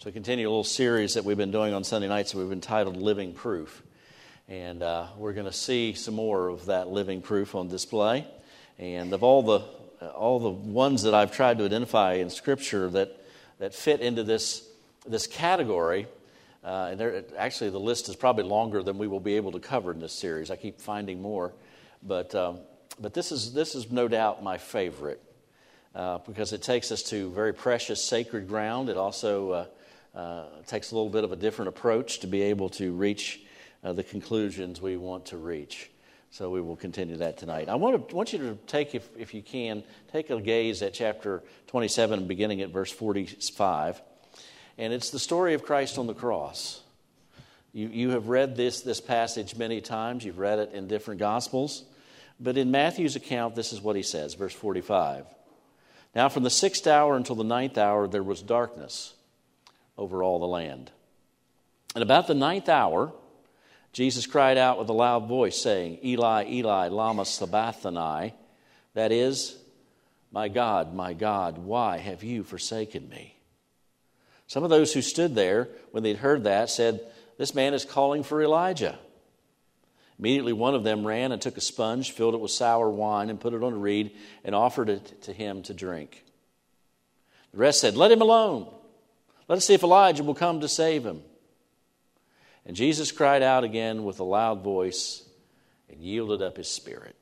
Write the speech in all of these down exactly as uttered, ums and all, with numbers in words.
So we continue a little series that we've been doing on Sunday nights that we've entitled Living Proof. And uh, we're going to see some more of that living proof on display. And of all the all the ones that I've tried to identify in Scripture that, that fit into this, this category, uh, and there, actually the list is probably longer than we will be able to cover in this series. I keep finding more. But um, but this is this is no doubt my favorite uh, because it takes us to very precious, sacred ground. It also uh, uh, takes a little bit of a different approach to be able to reach uh, the conclusions we want to reach. So we will continue that tonight. I want to want you to take, if if you can, take a gaze at chapter twenty-seven, beginning at verse forty-five, and it's the story of Christ on the cross. You you have read this this passage many times. You've read it in different Gospels. But in Matthew's account, this is what he says, verse forty-five. Now from the sixth hour until the ninth hour, there was darkness over all the land. And about the ninth hour, Jesus cried out with a loud voice, saying, Eli, Eli, lama sabachthani, that is, my God, my God, why have you forsaken me? Some of those who stood there, when they'd heard that, said, this man is calling for Elijah. Immediately one of them ran and took a sponge, filled it with sour wine, and put it on a reed, and offered it to him to drink. The rest said, let him alone. Let us see if Elijah will come to save him. And Jesus cried out again with a loud voice and yielded up his spirit.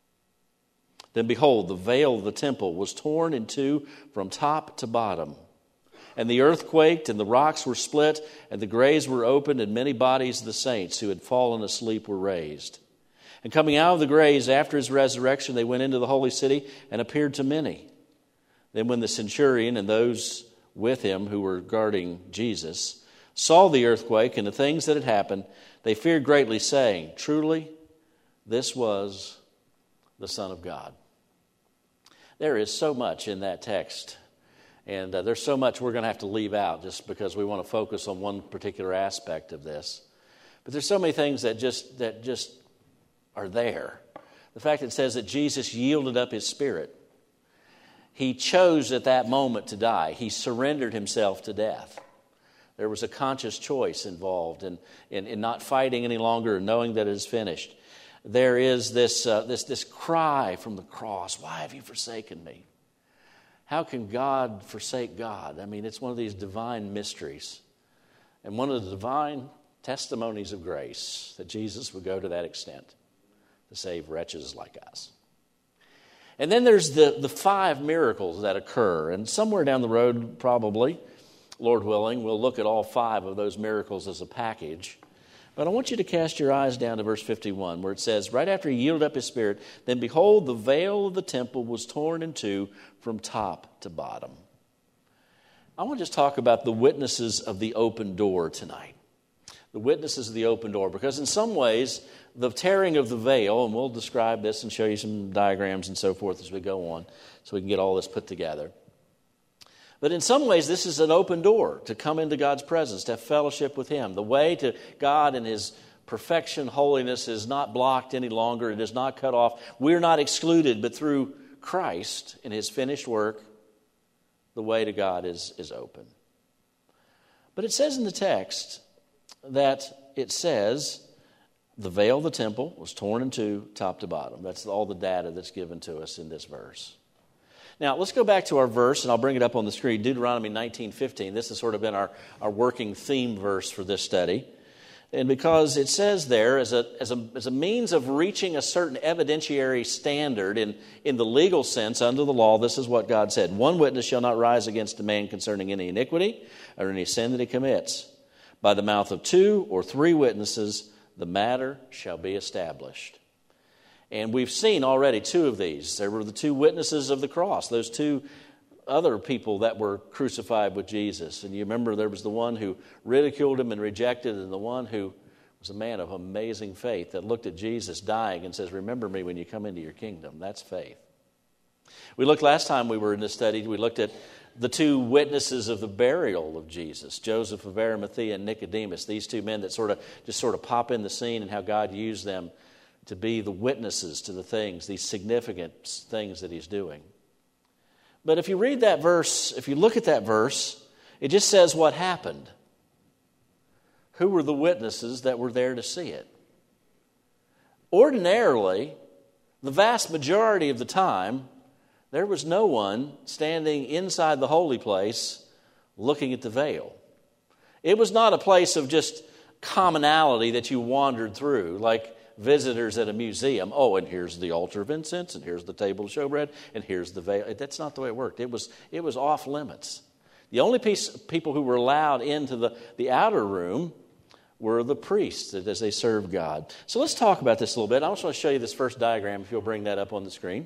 Then behold, the veil of the temple was torn in two from top to bottom. And the earth quaked, and the rocks were split, and the graves were opened, and many bodies of the saints who had fallen asleep were raised. And coming out of the graves after his resurrection, they went into the holy city and appeared to many. Then when the centurion and those with him who were guarding Jesus saw the earthquake and the things that had happened, they feared greatly, saying, truly, this was the Son of God. There is so much in that text. And uh, there's so much we're going to have to leave out just because we want to focus on one particular aspect of this. But there's so many things that just that just are there. The fact that it says that Jesus yielded up his spirit. He chose at that moment to die. He surrendered himself to death. There was a conscious choice involved in, in, in not fighting any longer and knowing that it is finished. There is this, uh, this, this cry from the cross, why have you forsaken me? How can God forsake God? I mean, it's one of these divine mysteries. And one of the divine testimonies of grace that Jesus would go to that extent to save wretches like us. And then there's the, the five miracles that occur. And somewhere down the road, probably, Lord willing, we'll look at all five of those miracles as a package. But I want you to cast your eyes down to verse fifty-one, where it says, right after he yielded up his spirit, then behold, the veil of the temple was torn in two from top to bottom. I want to just talk about the witnesses of the open door tonight. The witnesses of the open door, because in some ways, the tearing of the veil, and we'll describe this and show you some diagrams and so forth as we go on, so we can get all this put together. But in some ways, this is an open door to come into God's presence, to have fellowship with him. The way to God and his perfection, holiness is not blocked any longer. It is not cut off. We're not excluded, but through Christ and his finished work, the way to God is, is open. But it says in the text that it says the veil of the temple was torn in two, top to bottom. That's all the data that's given to us in this verse. Now, let's go back to our verse, and I'll bring it up on the screen, Deuteronomy nineteen fifteen. This has sort of been our, our working theme verse for this study. And because it says there, as a, as a, as a means of reaching a certain evidentiary standard in, in the legal sense under the law, this is what God said. One witness shall not rise against a man concerning any iniquity or any sin that he commits. By the mouth of two or three witnesses, the matter shall be established. And we've seen already two of these. There were the two witnesses of the cross, those two other people that were crucified with Jesus. And you remember there was the one who ridiculed him and rejected, and the one who was a man of amazing faith that looked at Jesus dying and says, remember me when you come into your kingdom. That's faith. We looked last time we were in this study, we looked at the two witnesses of the burial of Jesus, Joseph of Arimathea and Nicodemus, these two men that sort of just sort of pop in the scene and how God used them to be the witnesses to the things, these significant things that he's doing. But if you read that verse, if you look at that verse, It just says what happened. Who were the witnesses that were there to see it? Ordinarily, the vast majority of the time, there was no one standing inside the holy place looking at the veil. It was not a place of just commonality that you wandered through, like visitors at a museum. Oh, and here's the altar of incense, and here's the table of showbread, and here's the veil. That's not the way it worked. It was, it was off limits. The only piece, people who were allowed into the, the outer room were the priests as they served God. So let's talk about this a little bit. I just want to show you this first diagram, if you'll bring that up on the screen.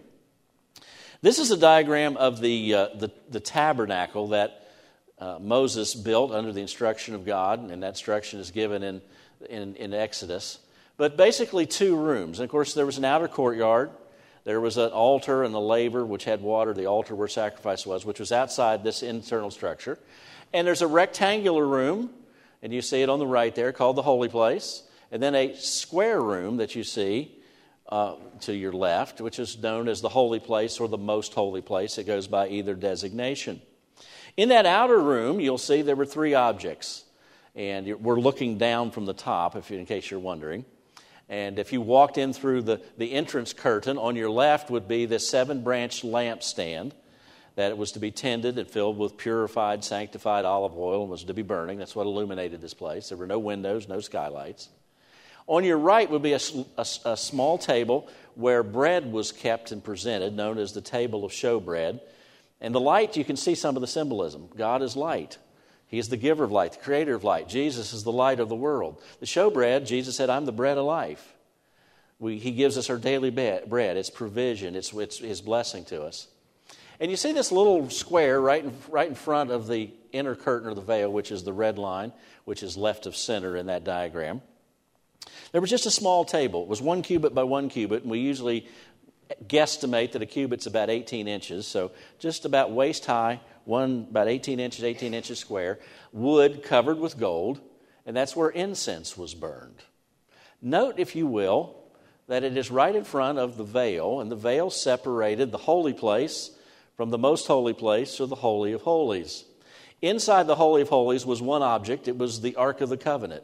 This is a diagram of the, uh, the, the tabernacle that uh, Moses built under the instruction of God, and that instruction is given in, in, in Exodus. But basically two rooms. And of course, there was an outer courtyard. There was an altar and a laver which had water, the altar where sacrifice was, which was outside this internal structure. And there's a rectangular room, and you see it on the right there, called the holy place. And then a square room that you see uh, to your left, which is known as the holy place or the most holy place. It goes by either designation. In that outer room, you'll see there were three objects. And we're looking down from the top, if in case you're wondering. And if you walked in through the, the entrance curtain, on your left would be the seven-branch lampstand that it was to be tended and filled with purified, sanctified olive oil and was to be burning. That's what illuminated this place. There were no windows, no skylights. On your right would be a, a, a small table where bread was kept and presented, known as the table of showbread. And the light, you can see some of the symbolism. God is light. He is the giver of light, the creator of light. Jesus is the light of the world. The showbread, Jesus said, I'm the bread of life. We, he gives us our daily bread. It's provision. It's, it's His blessing to us. And you see this little square right in, right in front of the inner curtain or the veil, which is the red line, which is left of center in that diagram. There was just a small table. It was one cubit by one cubit, and we usually guesstimate that a cubit's about eighteen inches, so just about waist high, one about eighteen inches, eighteen inches square, wood covered with gold, and that's where incense was burned. Note, if you will, that it is right in front of the veil, and the veil separated the holy place from the most holy place, or the Holy of Holies. Inside the Holy of Holies was one object. It was the Ark of the Covenant,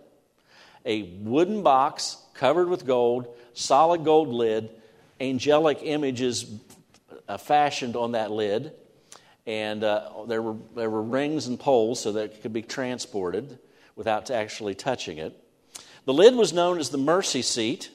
a wooden box covered with gold, solid gold lid, angelic images uh, fashioned on that lid, and uh, there were there were rings and poles so that it could be transported without actually touching it. The lid was known as the mercy seat.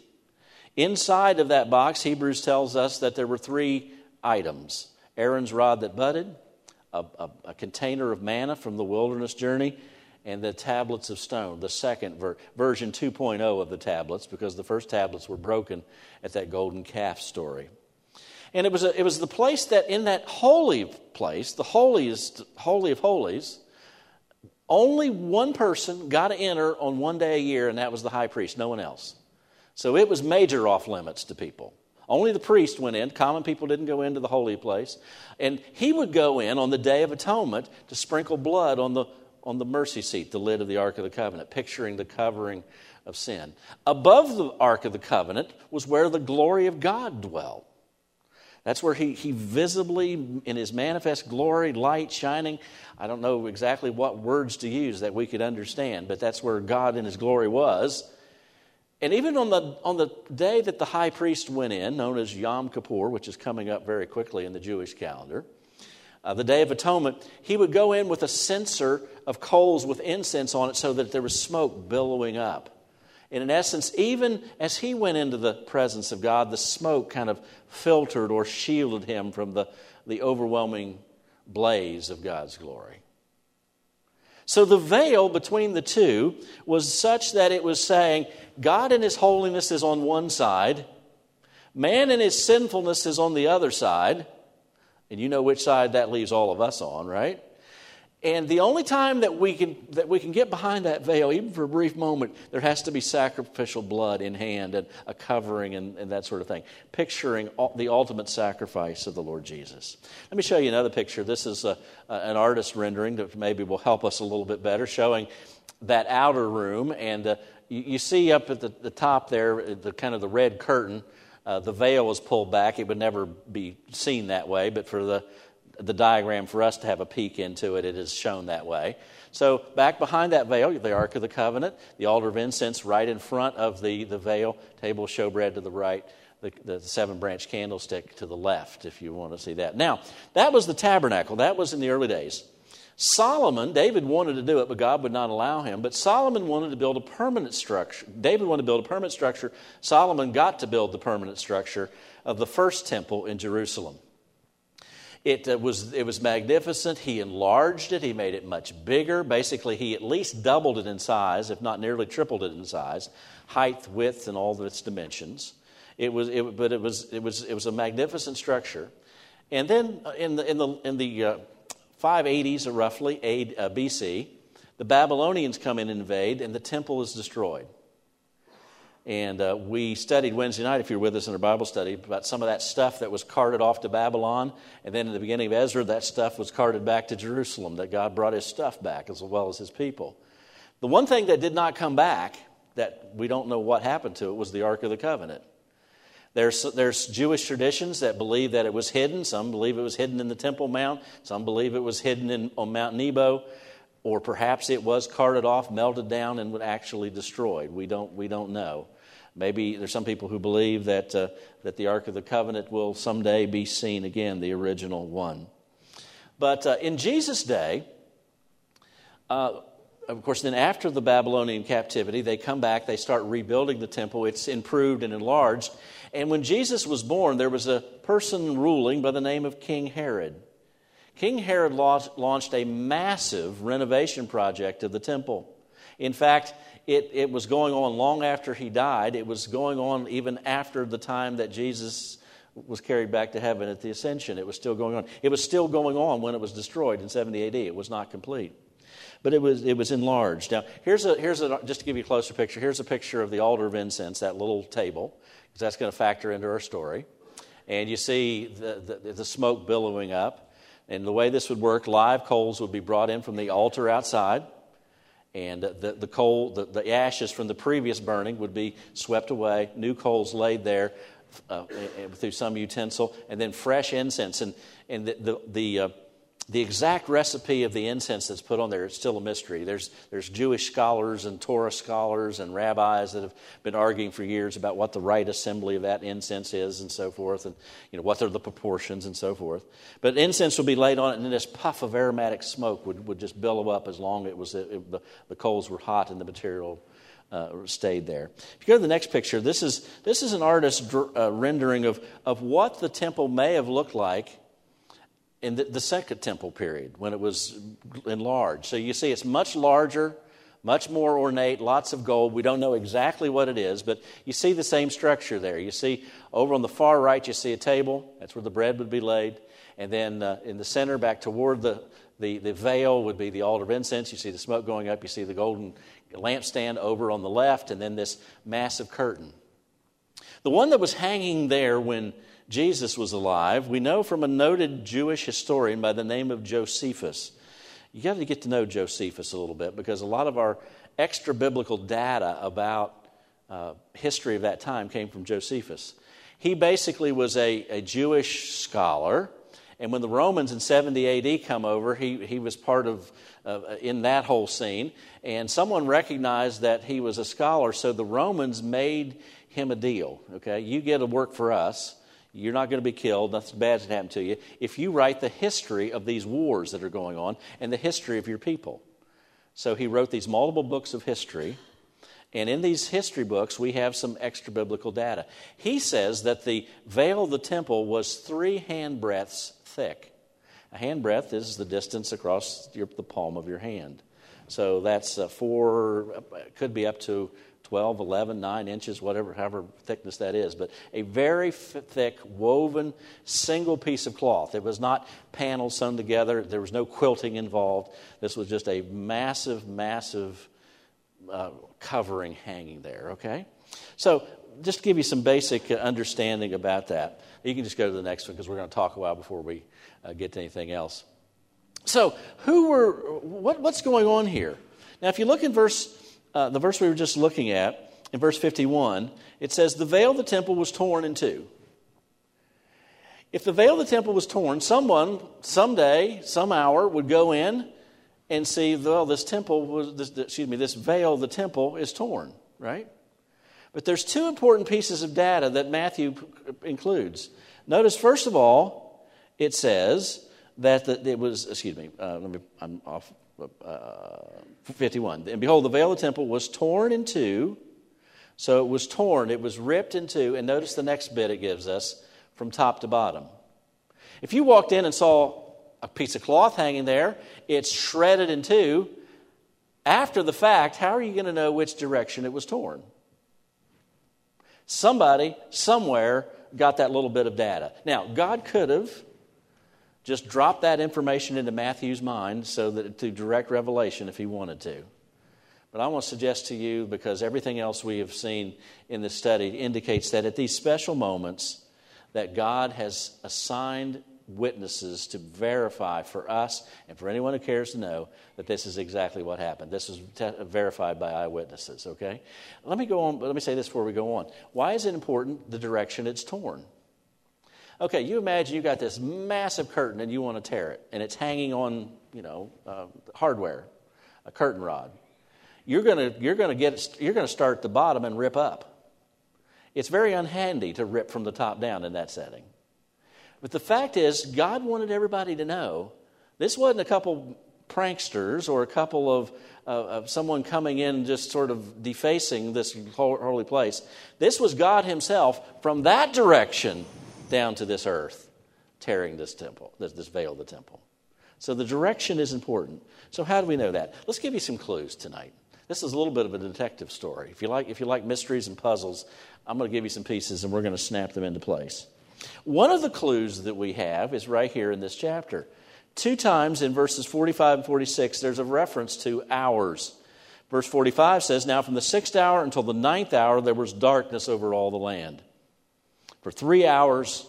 Inside of that box, Hebrews tells us that there were three items: Aaron's rod that budded, a, a, a container of manna from the wilderness journey, and the tablets of stone, the second ver- version two point oh of the tablets, because the first tablets were broken at that golden calf story. And it was a, it was the place that in that holy place, the holiest, holy of holies, only one person got to enter on one day a year, and that was the high priest, no one else. So it was major off limits to people. Only the priest went in. Common people didn't go into the holy place. And he would go in on the Day of Atonement to sprinkle blood on the on the mercy seat, the lid of the Ark of the Covenant, picturing the covering of sin. Above the Ark of the Covenant was where the glory of God dwelled. That's where he, he visibly, in His manifest glory, light shining, I don't know exactly what words to use that we could understand, but that's where God in His glory was. And even on the on the day that the high priest went in, known as Yom Kippur, which is coming up very quickly in the Jewish calendar, uh, the Day of Atonement, he would go in with a censer of coals with incense on it so that there was smoke billowing up. And in essence, even as he went into the presence of God, the smoke kind of filtered or shielded him from the, the overwhelming blaze of God's glory. So the veil between the two was such that it was saying, God in His holiness is on one side, man in his sinfulness is on the other side, and you know which side that leaves all of us on, right? And the only time that we can that we can get behind that veil, even for a brief moment, there has to be sacrificial blood in hand and a covering and, and that sort of thing, picturing the ultimate sacrifice of the Lord Jesus. Let me show you another picture. This is a, an artist rendering that maybe will help us a little bit better, showing that outer room. And uh, you, you see up at the, the top there, the kind of the red curtain. Uh, the veil was pulled back. It would never be seen that way, but for the the diagram for us to have a peek into it. It is shown that way. So back behind that veil, the Ark of the Covenant, the altar of incense right in front of the, the veil, table of showbread to the right, the, the seven-branch candlestick to the left, if you want to see that. Now, that was the tabernacle. That was in the early days. Solomon, David wanted to do it, but God would not allow him. But Solomon wanted to build a permanent structure. David wanted to build a permanent structure. Solomon got to build the permanent structure of the first temple in Jerusalem. It uh, was it was magnificent. He enlarged it. He made it much bigger. Basically, he at least doubled it in size, if not nearly tripled it in size, height, width, and all of its dimensions. It was, it, but it was it was it was a magnificent structure. And then in the in the in the uh, five eighties, or roughly uh, B C, the Babylonians come in and invade, and the temple is destroyed. And uh, we studied Wednesday night, if you were with us in our Bible study, about some of that stuff that was carted off to Babylon. And then in the beginning of Ezra, that stuff was carted back to Jerusalem, that God brought his stuff back as well as his people. The one thing that did not come back, that we don't know what happened to it, was the Ark of the Covenant. There's, there's Jewish traditions that believe that it was hidden. Some believe it was hidden in the Temple Mount. Some believe it was hidden in, on Mount Nebo. Or perhaps it was carted off, melted down, and actually destroyed. We don't, we don't know. Maybe there's some people who believe that uh, that the Ark of the Covenant will someday be seen again, the original one. But uh, in Jesus' day, uh, of course, then after the Babylonian captivity, they come back, they start rebuilding the temple. It's improved and enlarged. And when Jesus was born, there was a person ruling by the name of King Herod. King Herod launched a massive renovation project of the temple. In fact, it, it was going on long after he died. It was going on even after the time that Jesus was carried back to heaven at the ascension. It was still going on. It was still going on when it was destroyed in seventy A D. It was not complete. But it was it was enlarged. Now, here's a here's a just to give you a closer picture. Here's a picture of the altar of incense, that little table, because that's going to factor into our story. And you see the, the the smoke billowing up. And the way this would work, live coals would be brought in from the altar outside, and the the coal the, the ashes from the previous burning would be swept away. New coals laid there uh, through some utensil, and then fresh incense. And and the the the, uh, the exact recipe of the incense that's put on there is still a mystery. There's there's Jewish scholars and Torah scholars and rabbis that have been arguing for years about what the right assembly of that incense is and so forth, and you know what are the proportions and so forth. But incense would be laid on it, and then this puff of aromatic smoke would, would just billow up as long as it was it, the, the coals were hot and the material uh, stayed there. If you go to the next picture, this is this is an artist's uh, rendering of of what the temple may have looked like in the, the Second Temple period, when it was enlarged. So you see it's much larger, much more ornate, lots of gold. We don't know exactly what it is, but you see the same structure there. You see over on the far right, you see a table. That's where the bread would be laid. And then uh, in the center, back toward the, the, the veil, would be the altar of incense. You see the smoke going up. You see the golden lampstand over on the left, and then this massive curtain. The one that was hanging there when Jesus was alive, we know from a noted Jewish historian by the name of Josephus. You got to get to know Josephus a little bit, because a lot of our extra biblical data about uh, history of that time came from Josephus. He basically was a, a Jewish scholar, and when the Romans in seventy A D come over, he, he was part of uh, in that whole scene, and someone recognized that he was a scholar, so the Romans made him a deal. Okay, you get to work for us. You're not going to be killed. Nothing bad's going to happen to you if you write the history of these wars that are going on and the history of your people. So he wrote these multiple books of history. And in these history books, we have some extra biblical data. He says that the veil of the temple was three handbreadths thick. A handbreadth is the distance across your, the palm of your hand. So that's uh, four, could be up to twelve, eleven, nine inches, whatever, however thickness that is. But a very f- thick, woven, single piece of cloth. It was not panels sewn together. There was no quilting involved. This was just a massive, massive uh, covering hanging there, okay? So just to give you some basic understanding about that. You can just go to the next one, because we're going to talk a while before we uh, get to anything else. So who were, what, what's going on here? Now, if you look in verse Uh, the verse we were just looking at, in verse fifty-one, it says, the veil of the temple was torn in two. If the veil of the temple was torn, someone, someday, some hour, would go in and see, well, this temple was, this, excuse me, this veil of the temple is torn, right? But there's two important pieces of data that Matthew includes. Notice, first of all, it says that the, it was, excuse me, uh, let me, I'm off, uh, fifty-one. And behold, the veil of the temple was torn in two. So it was torn, it was ripped in two. And notice the next bit it gives us, from top to bottom. If you walked in and saw a piece of cloth hanging there, it's shredded in two. After the fact, how are you going to know which direction it was torn? Somebody, somewhere, got that little bit of data. Now, God could have just dropped that information into Matthew's mind so that through direct revelation if he wanted to. But I want to suggest to you, because everything else we have seen in this study indicates that at these special moments that God has assigned witnesses to verify for us and for anyone who cares to know that this is exactly what happened. This is te- verified by eyewitnesses, okay? Let me go on, let me say this before we go on. Why is it important the direction it's torn? Okay, you imagine you got this massive curtain and you want to tear it, and it's hanging on, you know, uh, hardware, a curtain rod. You're going to you're going to get you're going to start at the bottom and rip up. It's very unhandy to rip from the top down in that setting. But the fact is, God wanted everybody to know this wasn't a couple pranksters or a couple of, uh, of someone coming in just sort of defacing this holy place. This was God himself from that direction down to this earth, tearing this temple, this, this veil of the temple. So the direction is important. So how do we know that? Let's give you some clues tonight. This is a little bit of a detective story. If you like, if you like mysteries and puzzles, I'm going to give you some pieces and we're going to snap them into place. One of the clues that we have is right here in this chapter. Two times in verses forty-five and forty-six, there's a reference to hours. Verse forty-five says, "Now from the sixth hour until the ninth hour, there was darkness over all the land." For three hours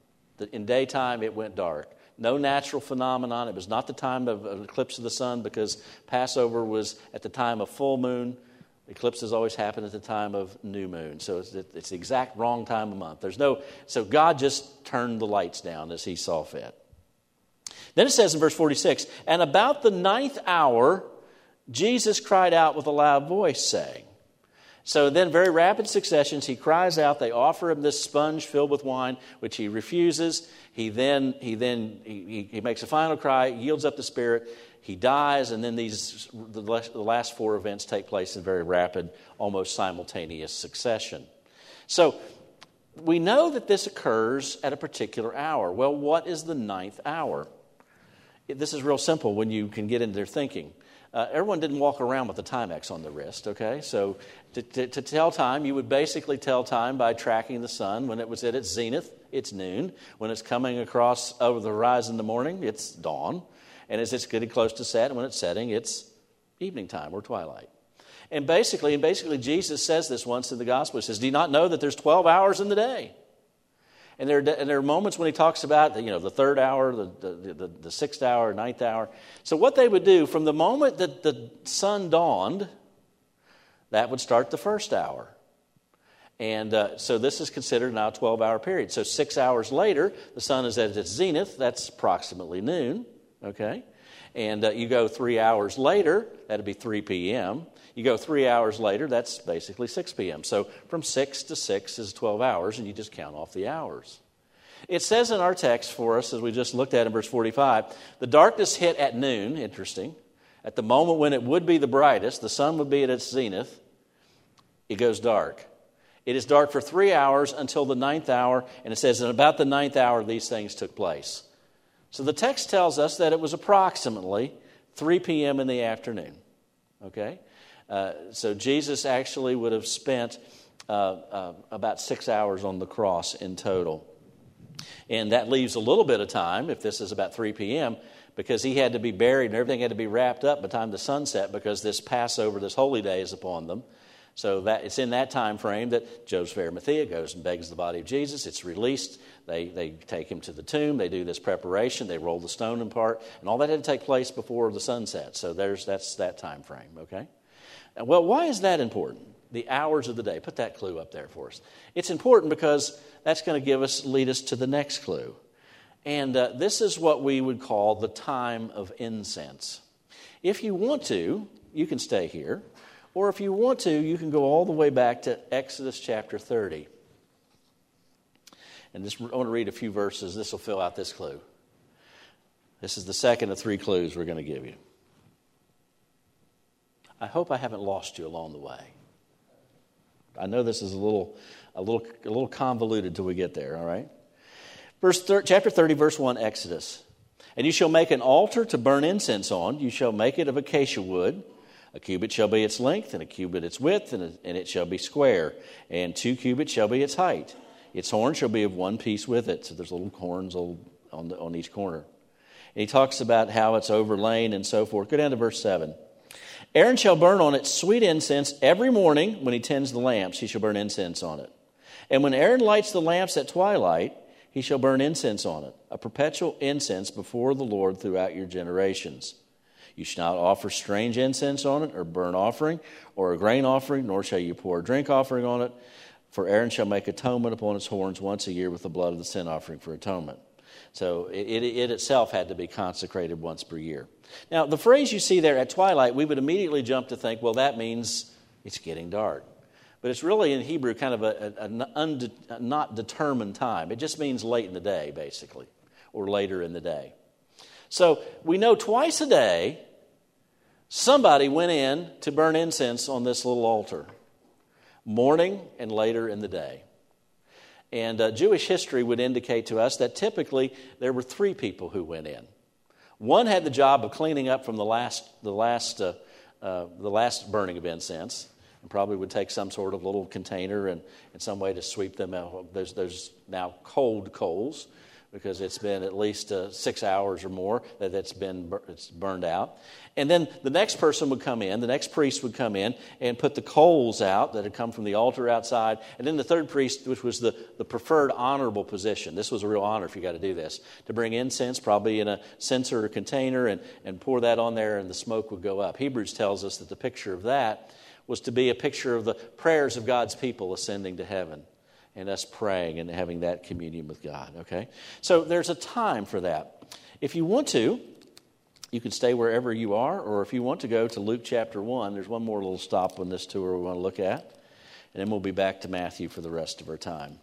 in daytime, it went dark. No natural phenomenon. It was not the time of an eclipse of the sun because Passover was at the time of full moon. Eclipses always happen at the time of new moon. So it's, it's the exact wrong time of month. There's no, so God just turned the lights down as he saw fit. Then it says in verse forty-six, "And about the ninth hour, Jesus cried out with a loud voice, saying." So then, very rapid successions, he cries out. They offer him this sponge filled with wine, which he refuses. He then he then he, he makes a final cry, yields up the spirit. He dies, and then these the last four events take place in very rapid, almost simultaneous succession. So we know that this occurs at a particular hour. Well, what is the ninth hour? This is real simple when you can get into their thinking. Uh, everyone didn't walk around with a Timex on the wrist, okay? So to, to, to tell time, you would basically tell time by tracking the sun. When it was at its zenith, it's noon. When it's coming across over the horizon in the morning, it's dawn. And as it's getting close to set, and when it's setting, it's evening time or twilight. And basically, and basically Jesus says this once in the gospel. He says, "Do you not know that there's twelve hours in the day?" And there, and there are moments when he talks about, you know, the third hour, the, the, the, the sixth hour, ninth hour. So what they would do, from the moment that the sun dawned, that would start the first hour. And uh, so this is considered now a twelve-hour period. So six hours later, the sun is at its zenith. That's approximately noon, okay? And uh, you go three hours later, that'd be three p.m., You go three hours later, that's basically six p.m. So from six to six is twelve hours, and you just count off the hours. It says in our text for us, as we just looked at in verse forty-five, the darkness hit at noon, interesting. At the moment when it would be the brightest, the sun would be at its zenith, it goes dark. It is dark for three hours until the ninth hour, and it says, and about the ninth hour, these things took place. So the text tells us that it was approximately three p.m. in the afternoon, okay? Uh, so Jesus actually would have spent uh, uh, about six hours on the cross in total. And that leaves a little bit of time, if this is about three p.m., because he had to be buried and everything had to be wrapped up by the time the sun set, because this Passover, this holy day is upon them. So that it's in that time frame that Joseph of Arimathea goes and begs the body of Jesus. It's released. They they take him to the tomb. They do this preparation. They roll the stone in part. And all that had to take place before the sun set. So there's that's that time frame, okay? Well, why is that important? The hours of the day. Put that clue up there for us. It's important because that's going to give us, lead us to the next clue. And uh, this is what we would call the time of incense. If you want to, you can stay here. Or if you want to, you can go all the way back to Exodus chapter thirty. And just, I want to read a few verses. This will fill out this clue. This is the second of three clues we're going to give you. I hope I haven't lost you along the way. I know this is a little, a little, a little convoluted till we get there. All right. Verse thir- chapter thirty, verse one, Exodus. And you shall make an altar to burn incense on. You shall make it of acacia wood. A cubit shall be its length, and a cubit its width, and, a, and it shall be square. And two cubits shall be its height. Its horn shall be of one piece with it. So there's little horns on, the, on each corner. And he talks about how it's overlain and so forth. Go down to verse seven. Aaron shall burn on it sweet incense every morning when he tends the lamps. He shall burn incense on it. And when Aaron lights the lamps at twilight, he shall burn incense on it, a perpetual incense before the Lord throughout your generations. You shall not offer strange incense on it, or burnt offering, or a grain offering, nor shall you pour a drink offering on it. For Aaron shall make atonement upon its horns once a year with the blood of the sin offering for atonement. So it, it, it itself had to be consecrated once per year. Now, the phrase you see there, at twilight, we would immediately jump to think, well, that means it's getting dark. But it's really in Hebrew kind of a, a, a, unde, a not determined time. It just means late in the day, basically, or later in the day. So we know twice a day somebody went in to burn incense on this little altar, morning and later in the day. And uh, Jewish history would indicate to us that typically there were three people who went in. One had the job of cleaning up from the last the last uh, uh, the last burning of incense, and probably would take some sort of little container and in some way to sweep them out. There's there's now cold coals, because it's been at least uh, six hours or more that it's been it's burned out. And then the next person would come in, the next priest would come in and put the coals out that had come from the altar outside. And then the third priest, which was the, the preferred honorable position. This was a real honor if you got to do this. To bring incense, probably in a censer or container, and, and pour that on there, and the smoke would go up. Hebrews tells us that the picture of that was to be a picture of the prayers of God's people ascending to heaven, and us praying and having that communion with God, okay? So there's a time for that. If you want to, you can stay wherever you are, or if you want to go to Luke chapter one, there's one more little stop on this tour we want to look at, and then we'll be back to Matthew for the rest of our time.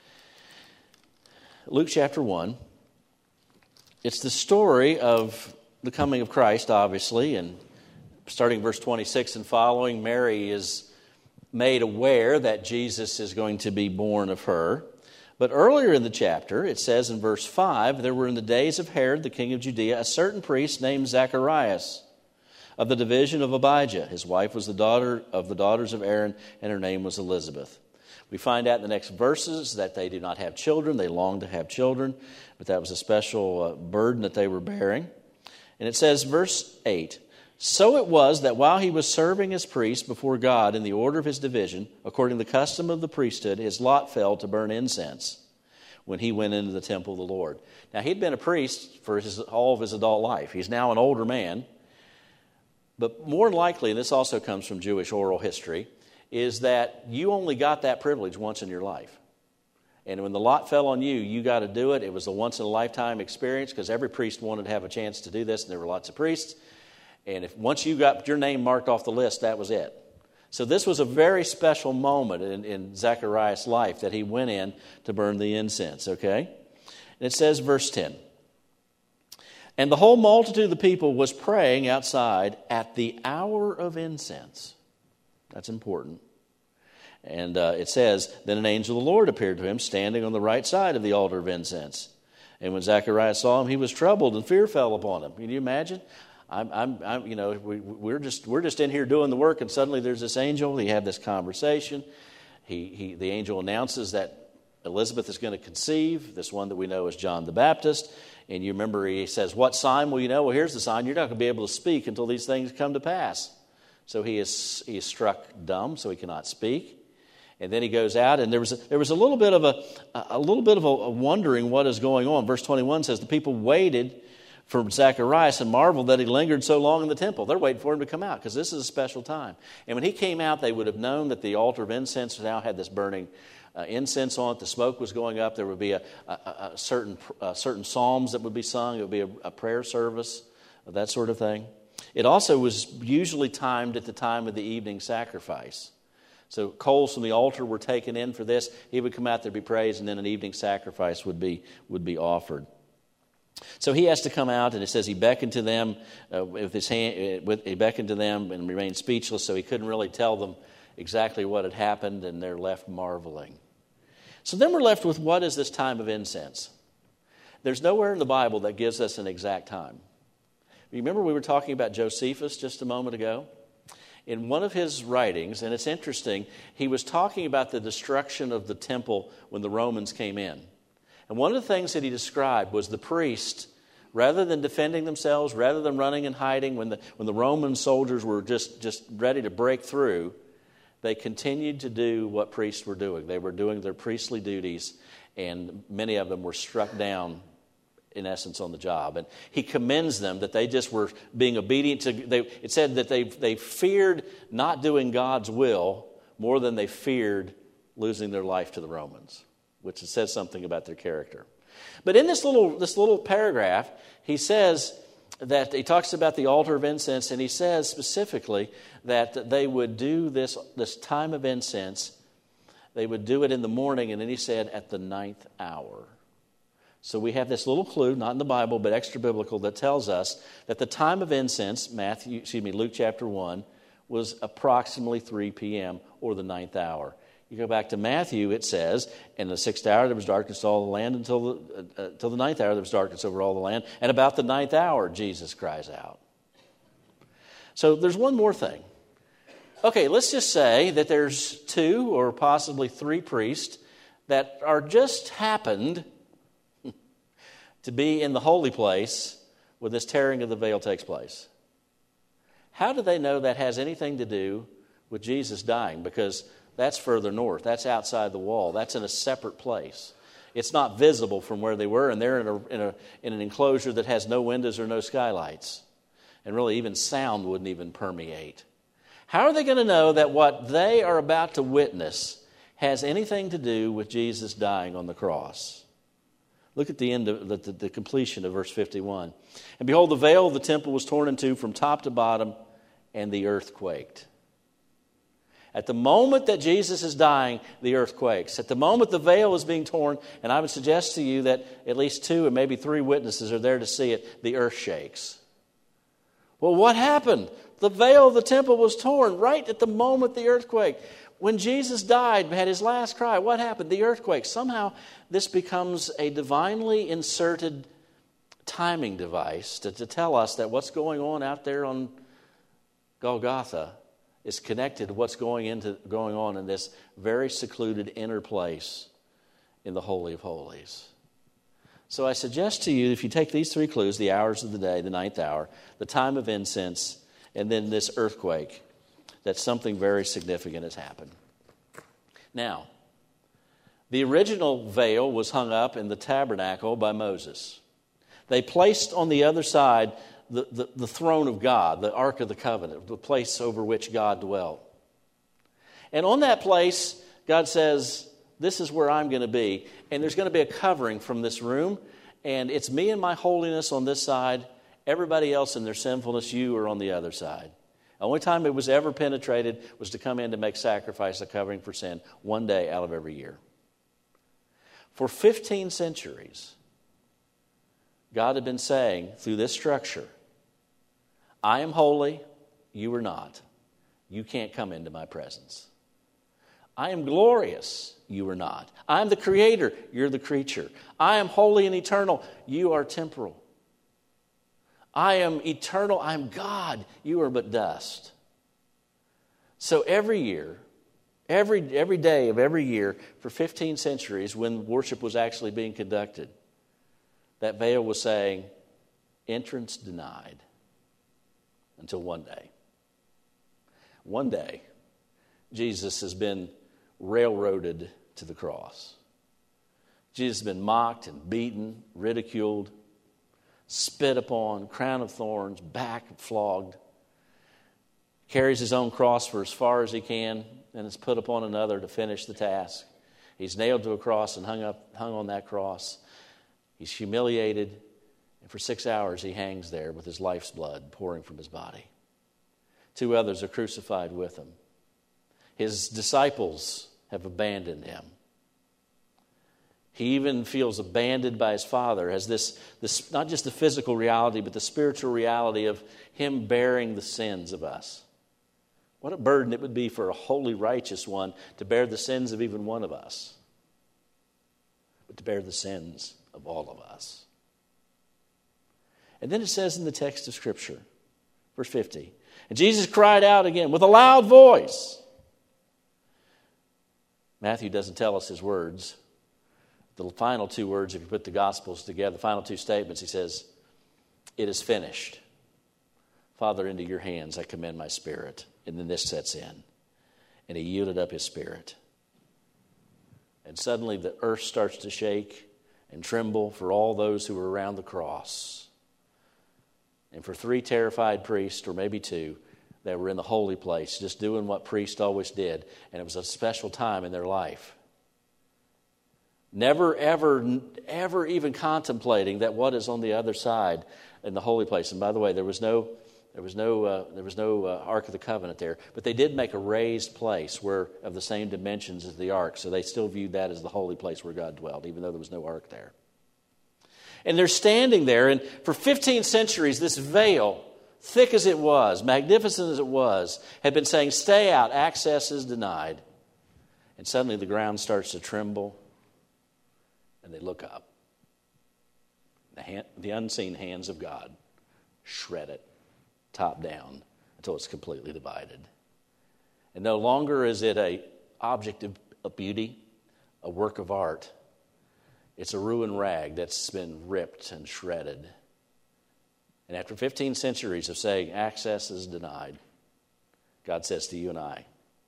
Luke chapter one, it's the story of the coming of Christ, obviously, and starting verse twenty-six and following, Mary is made aware that Jesus is going to be born of her. But earlier in the chapter, it says in verse five, there were in the days of Herod, the king of Judea, a certain priest named Zacharias of the division of Abijah. His wife was the daughter of the daughters of Aaron, and her name was Elizabeth. We find out in the next verses that they do not have children. They long to have children, but that was a special uh, burden that they were bearing. And it says, verse eight, so it was that while he was serving as priest before God in the order of his division, according to the custom of the priesthood, his lot fell to burn incense when he went into the temple of the Lord. Now, he'd been a priest for his, all of his adult life. He's now an older man. But more than likely, and this also comes from Jewish oral history, is that you only got that privilege once in your life. And when the lot fell on you, you got to do it. It was a once-in-a-lifetime experience because every priest wanted to have a chance to do this, and there were lots of priests. And if once you got your name marked off the list, that was it. So this was a very special moment in, in Zacharias' life that he went in to burn the incense, okay? And it says, verse ten, and the whole multitude of the people was praying outside at the hour of incense. That's important. And uh, it says, then an angel of the Lord appeared to him, standing on the right side of the altar of incense. And when Zacharias saw him, he was troubled, and fear fell upon him. Can you imagine? I'm, I'm, I'm, you know, we, we're just we're just in here doing the work, and suddenly there's this angel. He had this conversation. He, he, the angel announces that Elizabeth is going to conceive, this one that we know as John the Baptist. And you remember he says, "What sign will you know?" Well, here's the sign: you're not going to be able to speak until these things come to pass. So he is he is struck dumb, so he cannot speak. And then he goes out, and there was a, there was a little bit of a a little bit of a, a wondering what is going on. Verse twenty-one says the people waited for Zacharias and marveled that he lingered so long in the temple. They're waiting for him to come out because this is a special time. And when he came out, they would have known that the altar of incense now had this burning uh, incense on it. The smoke was going up. There would be a, a, a certain uh, certain psalms that would be sung. It would be a, a prayer service, that sort of thing. It also was usually timed at the time of the evening sacrifice. So coals from the altar were taken in for this. He would come out there, be praised, and then an evening sacrifice would be would be offered. So he has to come out, and it says he beckoned to them uh, with his hand. With, he beckoned to them and remained speechless, so he couldn't really tell them exactly what had happened, and they're left marveling. So then we're left with, what is this time of incense? There's nowhere in the Bible that gives us an exact time. Remember we were talking about Josephus just a moment ago? In one of his writings, and it's interesting, he was talking about the destruction of the temple when the Romans came in. And one of the things that he described was the priest, rather than defending themselves, rather than running and hiding, when the, when the Roman soldiers were just, just ready to break through, they continued to do what priests were doing. They were doing their priestly duties, and many of them were struck down, in essence, on the job. And he commends them that they just were being obedient to, they, it said that they, they feared not doing God's will more than they feared losing their life to the Romans, which says something about their character. But in this little this little paragraph, he says that he talks about the altar of incense, and he says specifically that they would do this, this time of incense, they would do it in the morning, and then he said at the ninth hour. So we have this little clue, not in the Bible, but extra biblical, that tells us that the time of incense, Matthew, excuse me, Luke chapter one, was approximately three p.m. or the ninth hour. You go back to Matthew, it says, in the sixth hour there was darkness over all the land, until the, uh, until the ninth hour there was darkness over all the land. And about the ninth hour, Jesus cries out. So there's one more thing. Okay, let's just say that there's two or possibly three priests that are just happened to be in the holy place when this tearing of the veil takes place. How do they know that has anything to do with Jesus dying? Because that's further north. That's outside the wall. That's in a separate place. It's not visible from where they were, and they're in a, in a in an enclosure that has no windows or no skylights. And really even sound wouldn't even permeate. How are they going to know that what they are about to witness has anything to do with Jesus dying on the cross? Look at the end of the, the, the completion of verse fifty-one. And behold, the veil of the temple was torn in two from top to bottom, and the earth quaked. At the moment that Jesus is dying, the earth quakes. At the moment the veil is being torn, and I would suggest to you that at least two and maybe three witnesses are there to see it, the earth shakes. Well, what happened? The veil of the temple was torn right at the moment the earthquake. When Jesus died, had his last cry, what happened? The earthquake. Somehow this becomes a divinely inserted timing device to, to tell us that what's going on out there on Golgotha is connected to what's going into going on in this very secluded inner place in the Holy of Holies. So I suggest to you, if you take these three clues, the hours of the day, the ninth hour, the time of incense, and then this earthquake, that something very significant has happened. Now, the original veil was hung up in the tabernacle by Moses. They placed on the other side The, the, the throne of God, the Ark of the Covenant, the place over which God dwelt. And on that place, God says, this is where I'm going to be. And there's going to be a covering from this room. And it's me and my holiness on this side. Everybody else in their sinfulness, you are on the other side. The only time it was ever penetrated was to come in to make sacrifice, a covering for sin, one day out of every year. For fifteen centuries, God had been saying through this structure, I am holy, you are not. You can't come into my presence. I am glorious, you are not. I am the creator, you're the creature. I am holy and eternal, you are temporal. I am eternal, I am God, you are but dust. So every year, every, every day of every year for fifteen centuries when worship was actually being conducted, that veil was saying, entrance denied. Until one day. One day, Jesus has been railroaded to the cross. Jesus has been mocked and beaten, ridiculed, spit upon, crown of thorns, back flogged. Carries his own cross for as far as he can, and is put upon another to finish the task. He's nailed to a cross and hung up, hung on that cross. He's humiliated, and for six hours he hangs there with his life's blood pouring from his body. Two others are crucified with him. His disciples have abandoned him. He even feels abandoned by his Father as this, this, not just the physical reality, but the spiritual reality of him bearing the sins of us. What a burden it would be for a holy, righteous one to bear the sins of even one of us, but to bear the sins of all of us. And then it says in the text of Scripture, verse fifty, and Jesus cried out again with a loud voice. Matthew doesn't tell us his words. The final two words, if you put the Gospels together, the final two statements, he says, it is finished. Father, into your hands I commend my spirit. And then this sets in. And he yielded up his spirit. And suddenly the earth starts to shake and tremble for all those who were around the cross. And for three terrified priests, or maybe two, that were in the holy place, just doing what priests always did. And it was a special time in their life. Never, ever, ever even contemplating that what is on the other side in the holy place. And by the way, there was no, there was no, uh, there was no uh, Ark of the Covenant there, but they did make a raised place where of the same dimensions as the Ark, so they still viewed that as the holy place where God dwelt, even though there was no Ark there. And they're standing there, and for fifteen centuries, this veil, thick as it was, magnificent as it was, had been saying, "Stay out, access is denied." And suddenly, the ground starts to tremble. And they look up. The, hand, the unseen hands of God shred it, top down, until it's completely divided. And no longer is it an object of, of beauty, a work of art. It's a ruined rag that's been ripped and shredded. And after fifteen centuries of saying access is denied, God says to you and I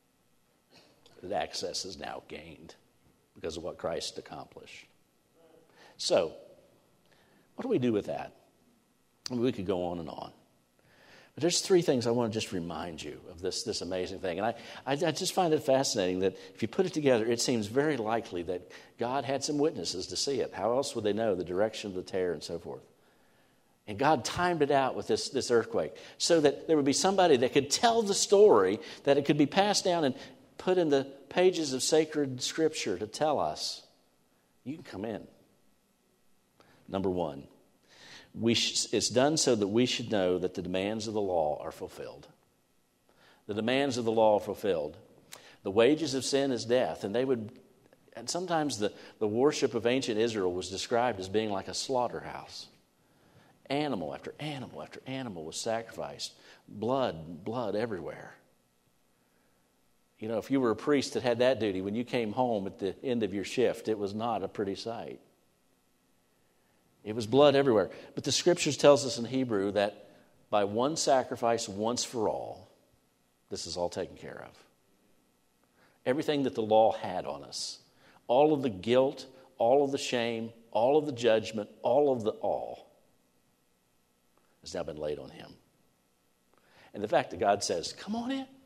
that access is now gained because of what Christ accomplished. So, what do we do with that? I mean, we could go on and on. But there's three things I want to just remind you of this, this amazing thing. And I, I, I just find it fascinating that if you put it together, it seems very likely that God had some witnesses to see it. How else would they know the direction of the tear and so forth? And God timed it out with this, this earthquake so that there would be somebody that could tell the story, that it could be passed down and put in the pages of sacred Scripture to tell us, you can come in. Number one, we sh- it's done so that we should know that the demands of the law are fulfilled. The demands of the law are fulfilled. The wages of sin is death, and they would, and sometimes the, the worship of ancient Israel was described as being like a slaughterhouse. Animal after animal after animal was sacrificed. Blood, blood everywhere. You know, if you were a priest that had that duty, when you came home at the end of your shift, it was not a pretty sight. It was blood everywhere. But the Scriptures tells us in Hebrew that by one sacrifice once for all, this is all taken care of. Everything that the law had on us, all of the guilt, all of the shame, all of the judgment, all of the all, has now been laid on him. And the fact that God says, come on in,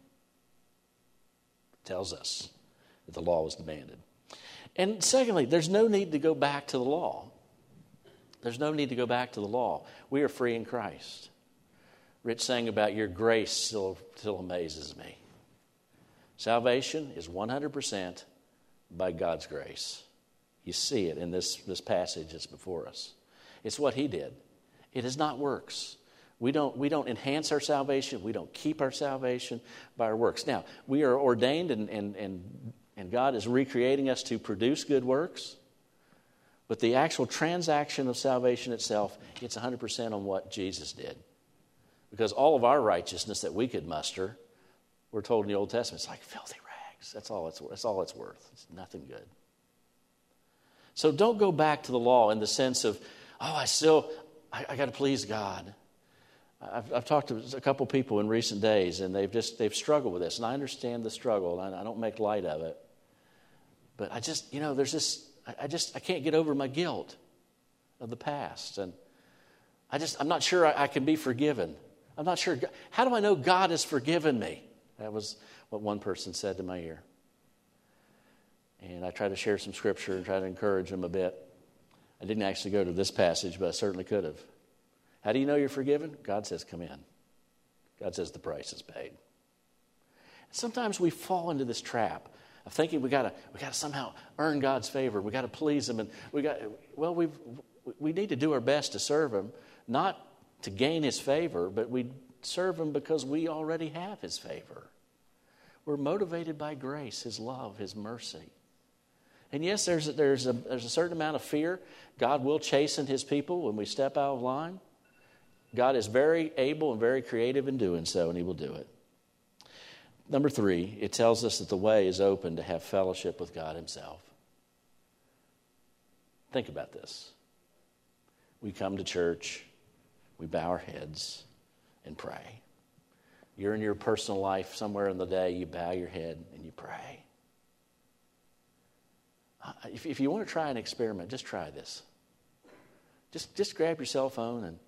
tells us that the law was demanded. And secondly, there's no need to go back to the law. There's no need to go back to the law. We are free in Christ. Rich sang about your grace still, still amazes me. Salvation is one hundred percent by God's grace. You see it in this, this passage that's before us. It's what He did. It is not works. We don't, we don't enhance our salvation. We don't keep our salvation by our works. Now, we are ordained and, and, and, and God is recreating us to produce good works. But the actual transaction of salvation itself, it's one hundred percent on what Jesus did. Because all of our righteousness that we could muster, we're told in the Old Testament, it's like filthy rags. That's all it's, that's all it's worth. It's nothing good. So don't go back to the law in the sense of, oh, I still, I, I got to please God. I've, I've talked to a couple people in recent days, and they've just, they've struggled with this. And I understand the struggle, and I, I don't make light of it. But I just, you know, there's this, I just, I can't get over my guilt of the past. And I just, I'm not sure I, I can be forgiven. I'm not sure. How do I know God has forgiven me? That was what one person said to my ear. And I try to share some scripture and try to encourage them a bit. I didn't actually go to this passage, but I certainly could have. How do you know you're forgiven? God says, come in. God says the price is paid. Sometimes we fall into this trap of thinking we gotta we gotta somehow earn God's favor. We gotta please Him, and we got well we we need to do our best to serve Him, not to gain His favor, but we serve Him because we already have His favor. We're motivated by grace, His love, His mercy. And yes, there's a, there's a there's a certain amount of fear. God will chasten His people when we step out of line. God is very able and very creative in doing so, and He will do it. Number three, it tells us that the way is open to have fellowship with God Himself. Think about this. We come to church, we bow our heads and pray. You're in your personal life somewhere in the day, you bow your head and you pray. If, if you want to try an experiment, just try this. Just, just grab your cell phone and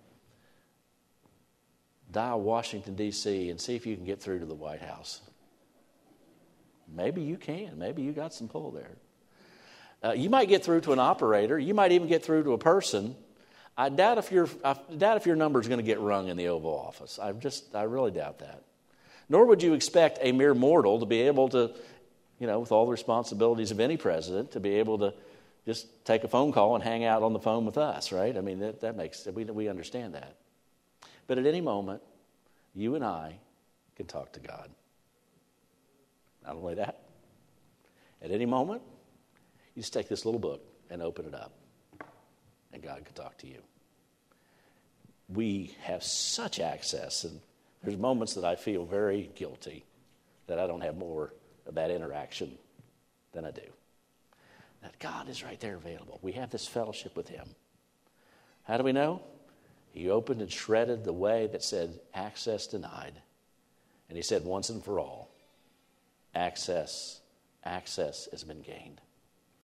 dial Washington, D C and see if you can get through to the White House. Maybe you can. Maybe you got some pull there. Uh, you might get through to an operator. You might even get through to a person. I doubt if your I doubt if your number is going to get rung in the Oval Office. I just I really doubt that. Nor would you expect a mere mortal to be able to, you know, with all the responsibilities of any president, to be able to just take a phone call and hang out on the phone with us, right? I mean, that, that makes we we understand that. But at any moment, you and I can talk to God. Not only that, at any moment, you just take this little book and open it up, and God can talk to you. We have such access, and there's moments that I feel very guilty that I don't have more of that interaction than I do. That God is right there available. We have this fellowship with Him. How do we know? He opened and shredded the way that said access denied. And He said once and for all, access, access has been gained.